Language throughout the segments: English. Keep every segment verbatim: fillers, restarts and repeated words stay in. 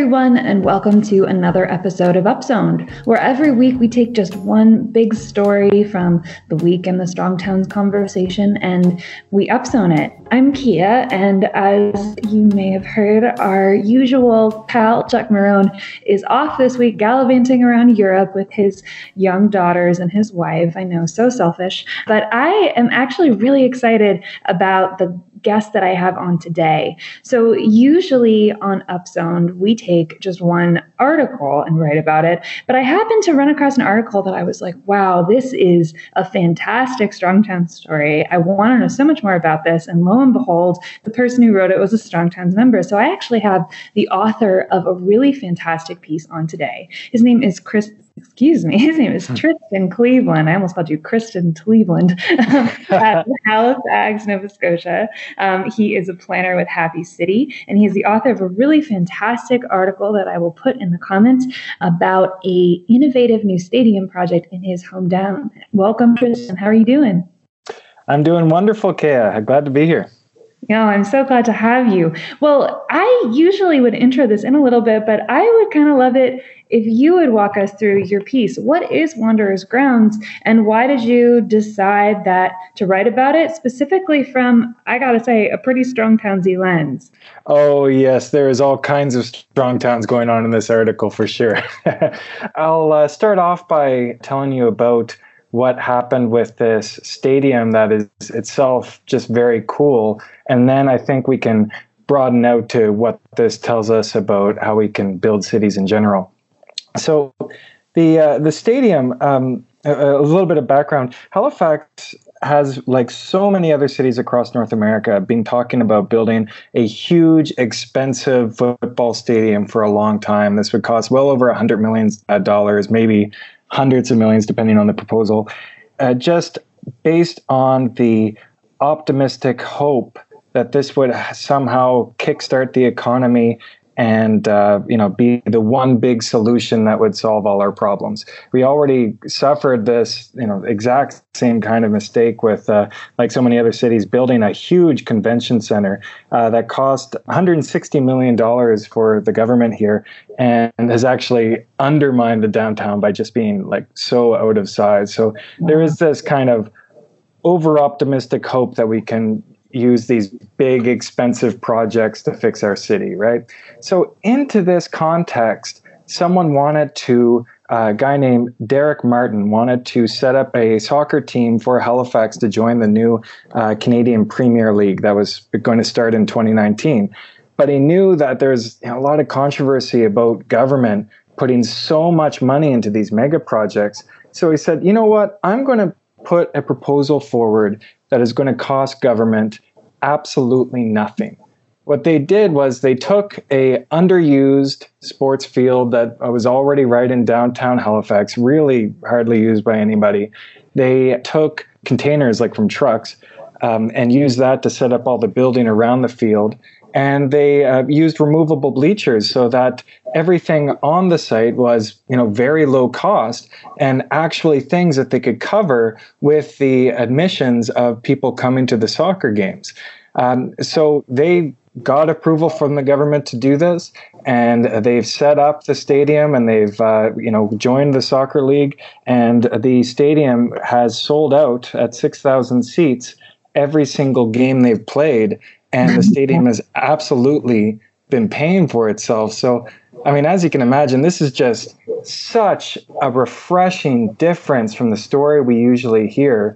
everyone, and welcome to another episode of Upzoned, where every week we take just one big story from the week in the Strong Towns conversation and we upzone it. I'm Kia, and as you may have heard, our usual pal, Chuck Maroon, is off this week gallivanting around Europe with his young daughters and his wife. I know, so selfish. But I am actually really excited about the guest that I have on today. So usually on Upzoned, we take just one article and write about it. But I happened to run across an article that I was like, wow, this is a fantastic Strong Towns story. I want to know so much more about this. And lo and behold, the person who wrote it was a Strong Towns member. So I actually have the author of a really fantastic piece on today. His name is Chris. Excuse me, his name is Tristan Cleveland. I almost called you Kristen Cleveland at Halifax, Nova Scotia. Um, he is a planner with Happy City, and he is the author of a really fantastic article that I will put in the comments about a innovative new stadium project in his hometown. Welcome, Tristan. How are you doing? I'm doing wonderful, Kea. Glad to be here. Yeah, I'm so glad to have you. Well, I usually would intro this in a little bit, but I would kind of love it if you would walk us through your piece. What is Wanderers Grounds, and why did you decide that to write about it, specifically from, I gotta say, a pretty Strong Townsy lens? Oh, yes, there is all kinds of Strong Towns going on in this article for sure. I'll uh, start off by telling you about what happened with this stadium that is itself just very cool. And then I think we can broaden out to what this tells us about how we can build cities in general. So the uh, the stadium, um, a, a little bit of background, Halifax has, like so many other cities across North America, been talking about building a huge, expensive football stadium for a long time. This would cost well over one hundred million dollars, maybe hundreds of millions, depending on the proposal, uh, just based on the optimistic hope that this would somehow kickstart the economy and uh, you know, be the one big solution that would solve all our problems. We already suffered this, you know, exact same kind of mistake with, uh, like so many other cities, building a huge convention center uh, that cost one hundred sixty million dollars for the government here, and has actually undermined the downtown by just being like so out of size. So there is this kind of over-optimistic hope that we can use these big, expensive projects to fix our city, right? So into this context, someone wanted to, uh, a guy named Derek Martin wanted to set up a soccer team for Halifax to join the new uh, Canadian Premier League that was going to start in twenty nineteen. But he knew that there's, you know, a lot of controversy about government putting so much money into these mega projects. So he said, you know what, I'm going to put a proposal forward that is going to cost government absolutely nothing. What they did was they took a underused sports field that was already right in downtown Halifax, really hardly used by anybody. They took containers like from trucks um, and used that to set up all the building around the field. And they uh, used removable bleachers so that everything on the site was, you know, very low cost and actually things that they could cover with the admissions of people coming to the soccer games. Um, so they got approval from the government to do this, and they've set up the stadium, and they've, uh, you know, joined the soccer league, and the stadium has sold out at six thousand seats every single game they've played. And the stadium has absolutely been paying for itself. So, I mean, as you can imagine, this is just such a refreshing difference from the story we usually hear.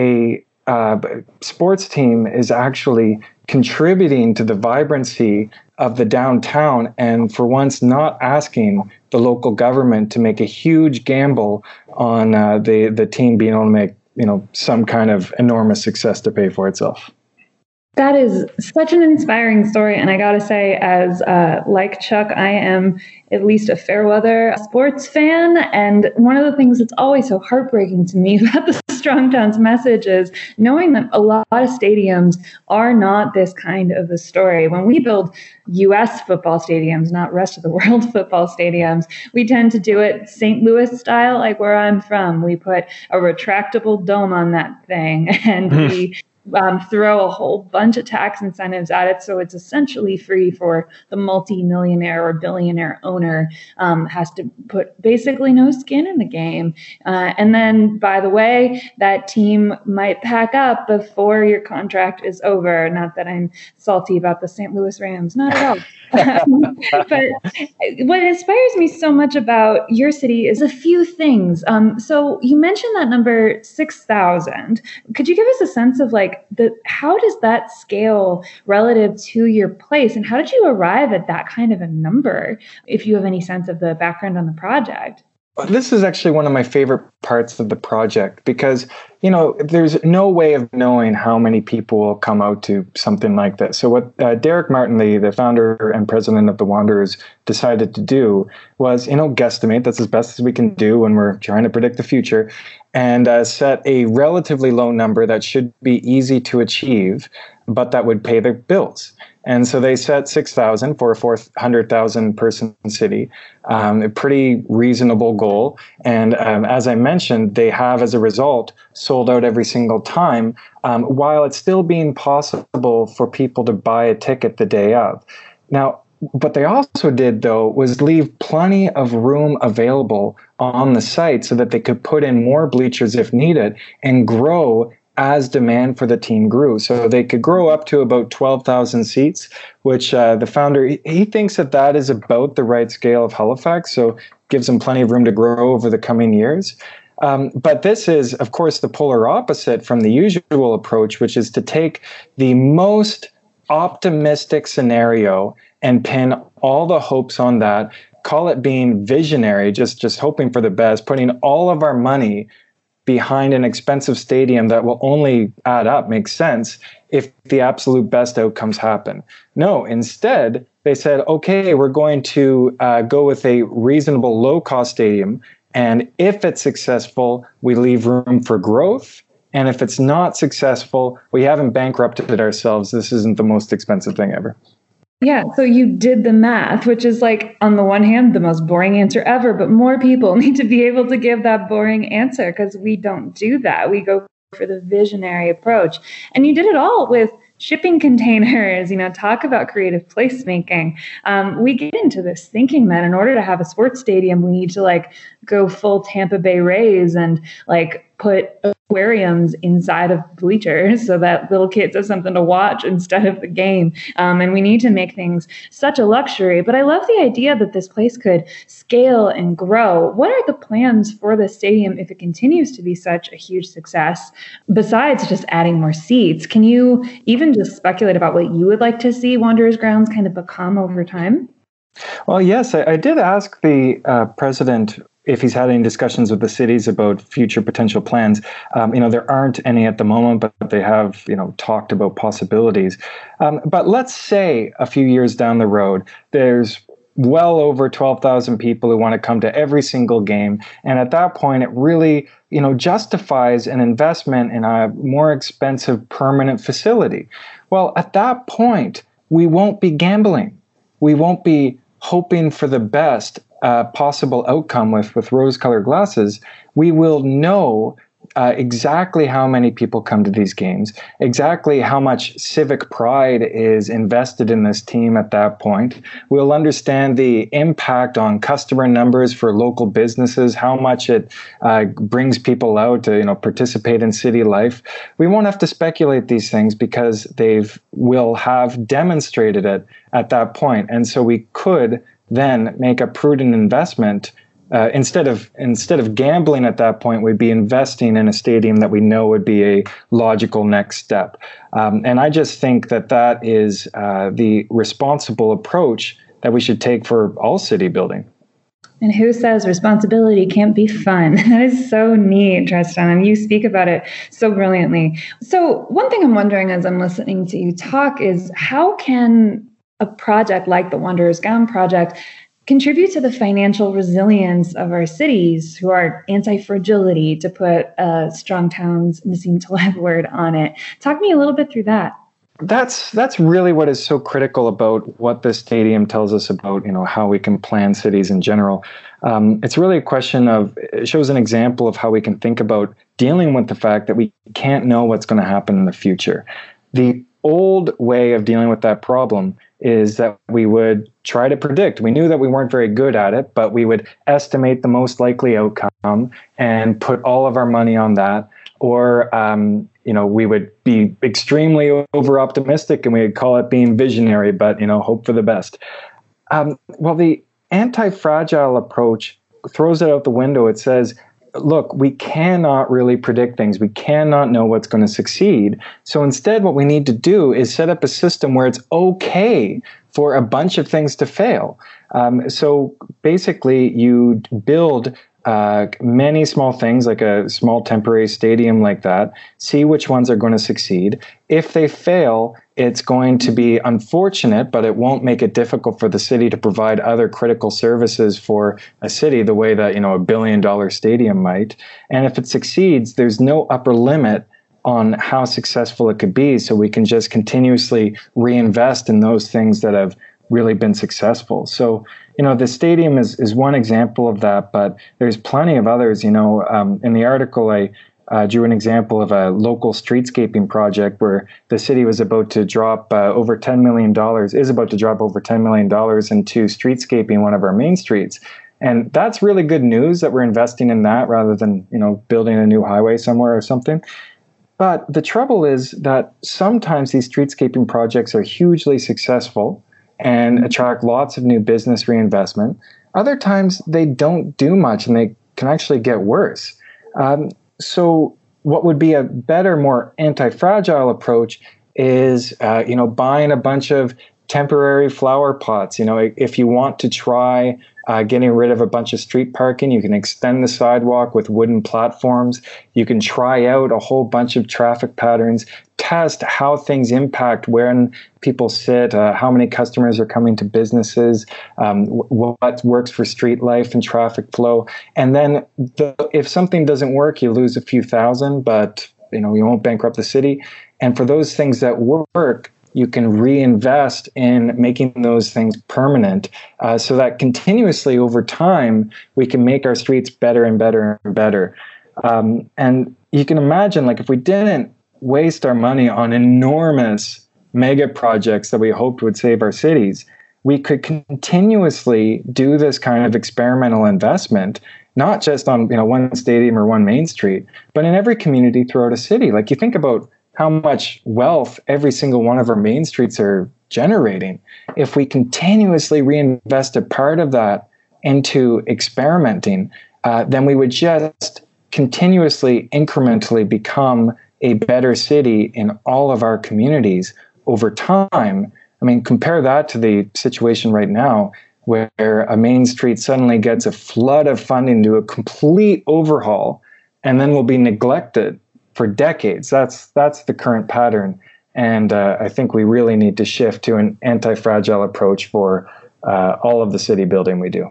A uh, sports team is actually contributing to the vibrancy of the downtown, and for once not asking the local government to make a huge gamble on uh, the, the team being able to make, you know, some kind of enormous success to pay for itself. That is such an inspiring story. And I got to say, as uh, like Chuck, I am at least a fair weather sports fan. And one of the things that's always so heartbreaking to me about the Strong Towns message is knowing that a lot of stadiums are not this kind of a story. When we build U S football stadiums, not rest of the world football stadiums, we tend to do it Saint Louis style, like where I'm from. We put a retractable dome on that thing, and we um, throw a whole bunch of tax incentives at it. So it's essentially free for the multi-millionaire or billionaire owner, um, has to put basically no skin in the game. Uh, and then, by the way, that team might pack up before your contract is over. Not that I'm salty about the Saint Louis Rams, not at all. But what inspires me so much about your city is a few things. Um, so you mentioned that number six thousand. Could you give us a sense of like the how does that scale relative to your place, and how did you arrive at that kind of a number? If you have any sense of the background on the project. This is actually one of my favorite parts of the project because, you know, there's no way of knowing how many people will come out to something like this. So what uh, Derek Martin, the, the founder and president of the Wanderers, decided to do was, you know, guesstimate. That's as best as we can do when we're trying to predict the future, and uh, set a relatively low number that should be easy to achieve, but that would pay their bills. And so they set six thousand for a four hundred thousand person city, um, a pretty reasonable goal. And um, as I mentioned, they have, as a result, sold out every single time, um, while it's still being possible for people to buy a ticket the day of. Now, what they also did, though, was leave plenty of room available on the site so that they could put in more bleachers if needed and grow as demand for the team grew. So they could grow up to about twelve thousand seats, which uh, the founder, he, he thinks that that is about the right scale of Halifax, so gives them plenty of room to grow over the coming years. Um, but this is, of course, the polar opposite from the usual approach, which is to take the most optimistic scenario and pin all the hopes on that, call it being visionary, just, just hoping for the best, putting all of our money behind an expensive stadium that will only add up, make sense, if the absolute best outcomes happen. No, instead, they said, okay, we're going to uh, go with a reasonable low-cost stadium, and if it's successful, we leave room for growth, and if it's not successful, we haven't bankrupted ourselves. This isn't the most expensive thing ever. Yeah, so you did the math, which is like, on the one hand, the most boring answer ever, but more people need to be able to give that boring answer because we don't do that. We go for the visionary approach. And you did it all with shipping containers, you know, talk about creative placemaking. Um, we get into this thinking that in order to have a sports stadium, we need to like go full Tampa Bay Rays and like put aquariums inside of bleachers so that little kids have something to watch instead of the game. Um, and we need to make things such a luxury. But I love the idea that this place could scale and grow. What are the plans for the stadium if it continues to be such a huge success, besides just adding more seats? Can you even just speculate about what you would like to see Wanderers Grounds kind of become over time? Well, yes, I, I did ask the uh, president if he's had any discussions with the cities about future potential plans. Um, you know, there aren't any at the moment, but they have, you know, talked about possibilities. Um, but let's say a few years down the road, there's well over twelve thousand people who want to come to every single game. And at that point, it really, you know, justifies an investment in a more expensive permanent facility. Well, at that point, we won't be gambling. We won't be hoping for the best uh, possible outcome with, with rose-colored glasses. We will know uh, exactly how many people come to these games, exactly how much civic pride is invested in this team at that point. We'll understand the impact on customer numbers for local businesses, how much it uh, brings people out to, you know, participate in city life. We won't have to speculate these things because they've will have demonstrated it at that point. And so we could then make a prudent investment. Uh, instead of instead of gambling at that point, we'd be investing in a stadium that we know would be a logical next step. Um, and I just think that that is uh, the responsible approach that we should take for all city building. And who says responsibility can't be fun? That is so neat, Tristan, and you speak about it so brilliantly. So one thing I'm wondering as I'm listening to you talk is, how can a project like the Wanderers Gown Project contribute to the financial resilience of our cities, who are anti-fragility, to put uh, Strong Towns Nassim Taleb word on it? Talk me a little bit through that. that's that's really what is so critical about what the stadium tells us about, you know, how we can plan cities in general. Um, it's really a question of, it shows an example of how we can think about dealing with the fact that we can't know what's going to happen in the future. The old way of dealing with that problem is that we would try to predict. We knew that we weren't very good at it, but we would estimate the most likely outcome and put all of our money on that. Or, um, you know, we would be extremely over optimistic and we would call it being visionary, but, you know, hope for the best. Um, well, the anti-fragile approach throws it out the window. It says, look, we cannot really predict things. We cannot know what's going to succeed. So instead, what we need to do is set up a system where it's okay for a bunch of things to fail. Um, so basically, you build uh, many small things, like a small temporary stadium like that, see which ones are going to succeed. If they fail, it's going to be unfortunate, but it won't make it difficult for the city to provide other critical services for a city the way that, you know, a billion dollar stadium might. And if it succeeds, there's no upper limit on how successful it could be. So we can just continuously reinvest in those things that have really been successful. So, you know, the stadium is, is one example of that, but there's plenty of others. You know, um, in the article, I Uh, drew an example of a local streetscaping project where the city was about to drop uh, over ten million dollars, is about to drop over ten million dollars into streetscaping one of our main streets. And that's really good news that we're investing in that rather than, you know, building a new highway somewhere or something. But the trouble is that sometimes these streetscaping projects are hugely successful and attract lots of new business reinvestment. Other times they don't do much and they can actually get worse. Um, So what would be a better, more anti-fragile approach is, uh, you know, buying a bunch of temporary flower pots. You know, if you want to try uh, getting rid of a bunch of street parking, you can extend the sidewalk with wooden platforms. You can try out a whole bunch of traffic patterns, test how things impact when people sit, uh, how many customers are coming to businesses, um, what works for street life and traffic flow. And then the, if something doesn't work, you lose a few thousand, but, you know, you won't bankrupt the city. And for those things that work, you can reinvest in making those things permanent, uh, so that continuously over time, we can make our streets better and better and better. Um, and you can imagine, like, if we didn't waste our money on enormous mega projects that we hoped would save our cities, we could continuously do this kind of experimental investment, not just on, you know, one stadium or one main street, but in every community throughout a city. Like, you think about how much wealth every single one of our main streets are generating. If we continuously reinvest a part of that into experimenting, uh, then we would just continuously, incrementally become a better city in all of our communities over time. I mean, compare that to the situation right now, where a main street suddenly gets a flood of funding to a complete overhaul and then will be neglected for decades. That's that's the current pattern. And uh, I think we really need to shift to an anti-fragile approach for uh, all of the city building we do.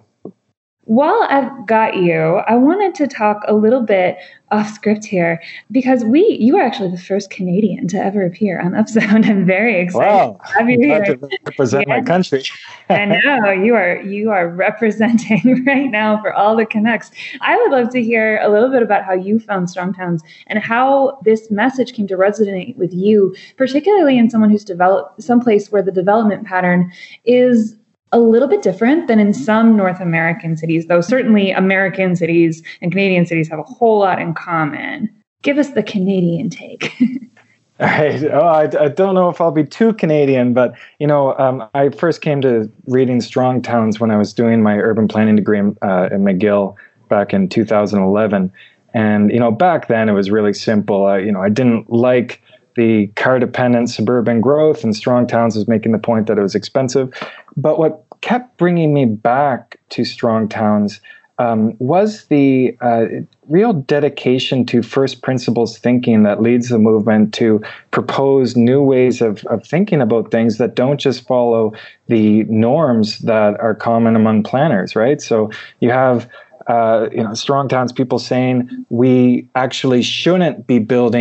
While I've got you, I wanted to talk a little bit off script here, because we, you are actually the first Canadian to ever appear on Upzone. I'm very excited wow. to have you here. To represent yeah. my country. I know you are, you are representing right now for all the Canucks. I would love to hear a little bit about how you found Strong Towns and how this message came to resonate with you, particularly in someone who's developed someplace where the development pattern is a little bit different than in some North American cities, though certainly American cities and Canadian cities have a whole lot in common. Give us the Canadian take. All right. Oh, I, I don't know if I'll be too Canadian, but, you know, um, I first came to reading Strong Towns when I was doing my urban planning degree uh, in McGill back in two thousand eleven. And, you know, back then it was really simple. Uh, you know, I didn't like the car-dependent suburban growth, and Strong Towns was making the point that it was expensive. But what kept bringing me back to Strong Towns um, was the uh, real dedication to first principles thinking that leads the movement to propose new ways of, of thinking about things that don't just follow the norms that are common among planners, right? So you have Uh, you know, Strong Towns people saying we actually shouldn't be building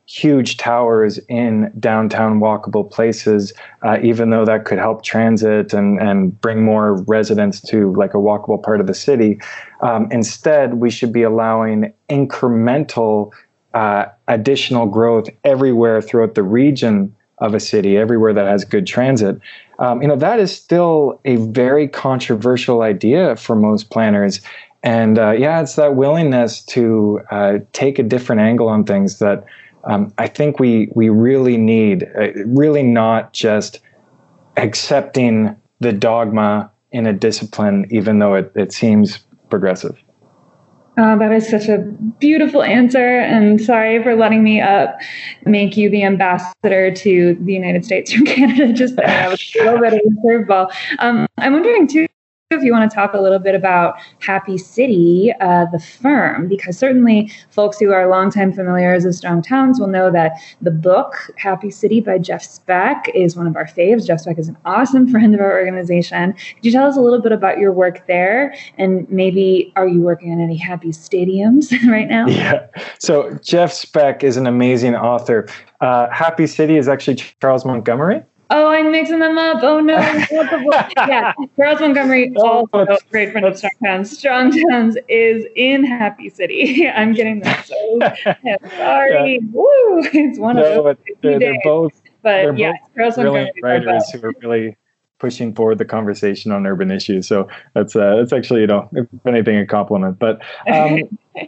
huge towers in downtown walkable places, uh, even though that could help transit and, and bring more residents to like a walkable part of the city. Um, instead, we should be allowing incremental uh, additional growth everywhere throughout the region of a city, everywhere that has good transit. Um, you know, that is still a very controversial idea for most planners. And uh, yeah, it's that willingness to uh, take a different angle on things that um, I think we we really need, uh, really not just accepting the dogma in a discipline, even though it, it seems progressive. Oh, that is such a beautiful answer. And sorry for letting me up, make you the ambassador to the United States from Canada. Just there, that was a little bit of a curveball. Um, I'm wondering too, if you want to talk a little bit about Happy City, uh, the firm, because certainly folks who are longtime familiars of Strong Towns will know that the book Happy City by Jeff Speck is one of our faves. Jeff Speck is an awesome friend of our organization. Could you tell us a little bit about your work there? And maybe are you working on any Happy Stadiums right now? Yeah. So Jeff Speck is an amazing author. Uh, Happy City is actually Charles Montgomery. Oh, I'm mixing them up. Oh, no. Yeah, Charles Montgomery, also a great friend of Strong Towns. Strong Towns is in Happy City. I'm getting that so sorry. Yeah. Woo! It's one no, of those. They're, they're both, but they're yeah, both Charles brilliant writers who are really pushing forward the conversation on urban issues. So that's uh, that's actually, you know, if anything, a compliment. But um,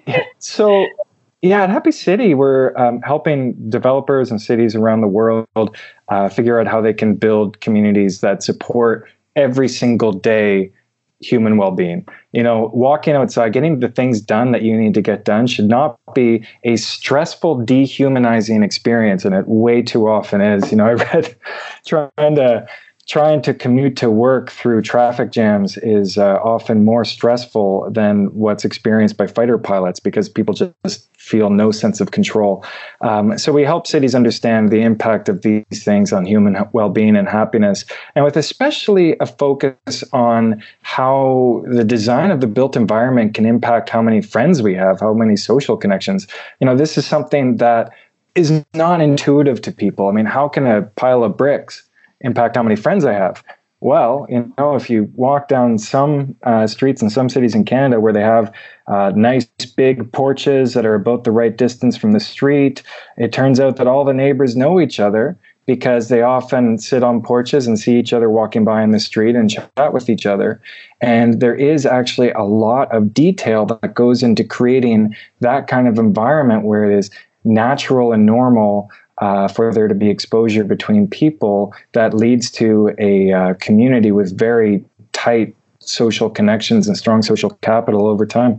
so. Yeah, at Happy City, we're um, helping developers and cities around the world uh, figure out how they can build communities that support every single day human well-being. You know, walking outside, getting the things done that you need to get done should not be a stressful, dehumanizing experience, and it way too often is. You know, I read trying to trying to commute to work through traffic jams is uh, often more stressful than what's experienced by fighter pilots because people just feel no sense of control. Um, so we help cities understand the impact of these things on human well-being and happiness, and with especially a focus on how the design of the built environment can impact how many friends we have, how many social connections. You know, this is something that is not intuitive to people. I mean, how can a pile of bricks impact how many friends I have? Well, you know, if you walk down some uh, streets in some cities in Canada where they have uh, nice big porches that are about the right distance from the street, it turns out that all the neighbors know each other because they often sit on porches and see each other walking by in the street and chat with each other. And there is actually a lot of detail that goes into creating that kind of environment where it is natural and normal Uh, for there to be exposure between people that leads to a uh, community with very tight social connections and strong social capital over time.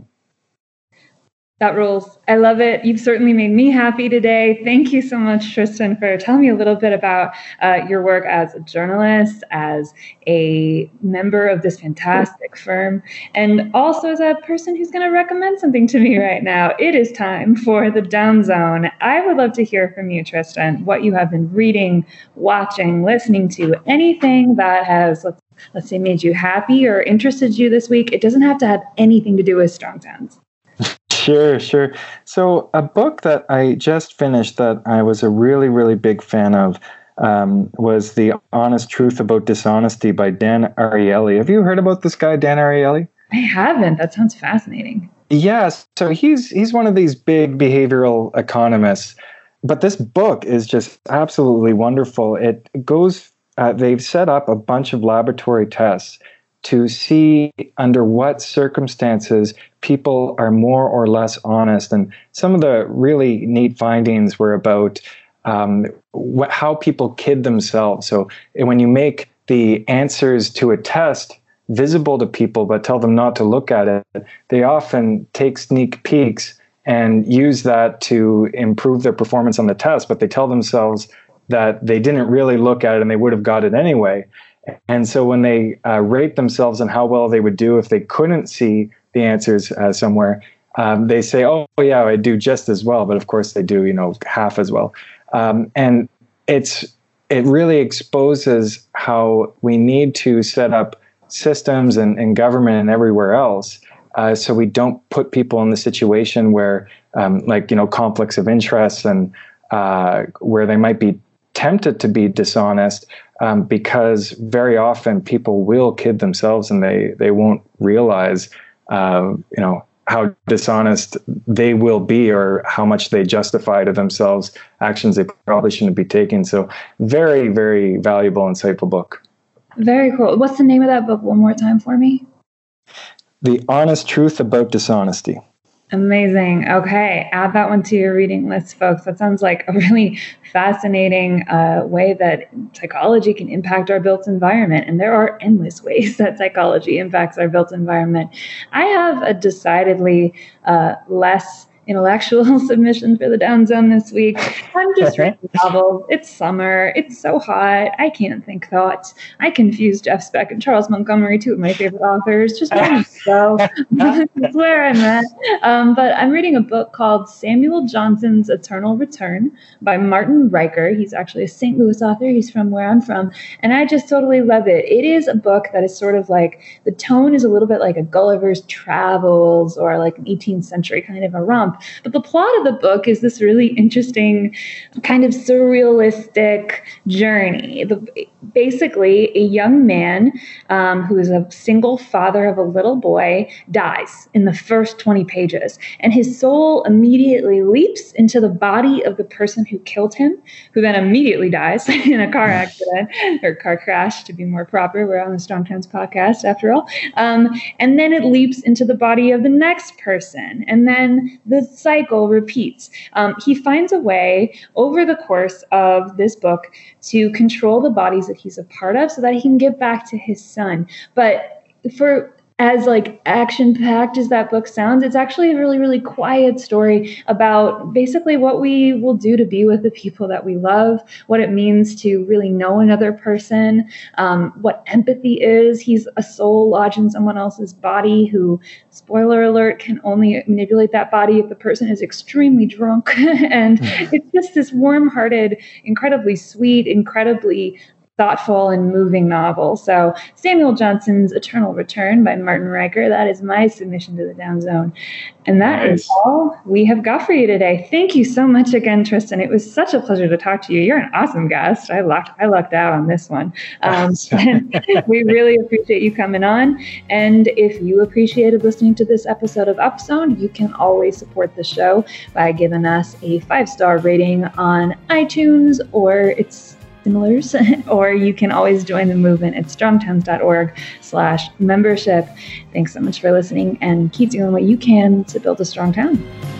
That rules. I love it. You've certainly made me happy today. Thank you so much, Tristan, for telling me a little bit about uh, your work as a journalist, as a member of this fantastic firm, and also as a person who's going to recommend something to me right now. It is time for the Down Zone. I would love to hear from you, Tristan, what you have been reading, watching, listening to, anything that has, let's, let's say, made you happy or interested you this week. It doesn't have to have anything to do with Strong Towns. Sure, sure. So a book that I just finished that I was a really, really big fan of um, was The Honest Truth About Dishonesty by Dan Ariely. Have you heard about this guy, Dan Ariely? I haven't. That sounds fascinating. Yes. So he's he's one of these big behavioral economists. But this book is just absolutely wonderful. It goes, uh, they've set up a bunch of laboratory tests to see under what circumstances people are more or less honest. And some of the really neat findings were about um, wh- how people kid themselves. So when you make the answers to a test visible to people but tell them not to look at it, they often take sneak peeks and use that to improve their performance on the test, but they tell themselves that they didn't really look at it and they would have got it anyway. And so when they uh, rate themselves on how well they would do if they couldn't see the answers uh, somewhere, um, they say, oh, yeah, I do just as well. But of course they do, you know, half as well. Um, and it's it really exposes how we need to set up systems and, and government and everywhere else uh, so we don't put people in the situation where, um, like, you know, conflicts of interest and uh, where they might be tempted to be dishonest, um, because very often people will kid themselves and they they won't realize, um, you know, how dishonest they will be or how much they justify to themselves actions they probably shouldn't be taking. So very, very valuable, insightful book. Very cool. What's the name of that book one more time for me? The Honest Truth About Dishonesty. Amazing. Okay. Add that one to your reading list, folks. That sounds like a really fascinating uh, way that psychology can impact our built environment. And there are endless ways that psychology impacts our built environment. I have a decidedly uh, less intellectual submission for the Down Zone this week. I'm just reading novels. It's summer. It's so hot. I can't think thoughts. I confuse Jeff Speck and Charles Montgomery, two of my favorite authors. Just letting it go. That's where I'm at. Um, but I'm reading a book called Samuel Johnson's Eternal Return by Martin Riker. He's actually a Saint Louis author. He's from where I'm from. And I just totally love it. It is a book that is sort of like, the tone is a little bit like a Gulliver's Travels or like an eighteenth century kind of a romp. But the plot of the book is this really interesting kind of surrealistic journey. The, basically, a young man um, who is a single father of a little boy dies in the first twenty pages. And his soul immediately leaps into the body of the person who killed him, who then immediately dies in a car accident or car crash, to be more proper. We're on the Strong Towns podcast, after all. Um, and then it leaps into the body of the next person. And then the cycle repeats. Um, he finds a way over the course of this book to control the bodies that he's a part of so that he can get back to his son. But for as like action-packed as that book sounds, it's actually a really, really quiet story about basically what we will do to be with the people that we love, what it means to really know another person, um, what empathy is. He's a soul lodged in someone else's body who, spoiler alert, can only manipulate that body if the person is extremely drunk. And it's just this warm-hearted, incredibly sweet, incredibly thoughtful and moving novel. So Samuel Johnson's Eternal Return by Martin Riker, that is my submission to the Down Zone. And that nice. Is all we have got for you today. Thank you so much again, Tristan. It was such a pleasure to talk to you. You're an awesome guest. I lucked, I lucked out on this one. Um, we really appreciate you coming on. And if you appreciated listening to this episode of Upzone, you can always support the show by giving us a five-star rating on iTunes or its similars, or you can always join the movement at strongtowns.org slash membership. Thanks so much for listening, and keep doing what you can to build a strong town.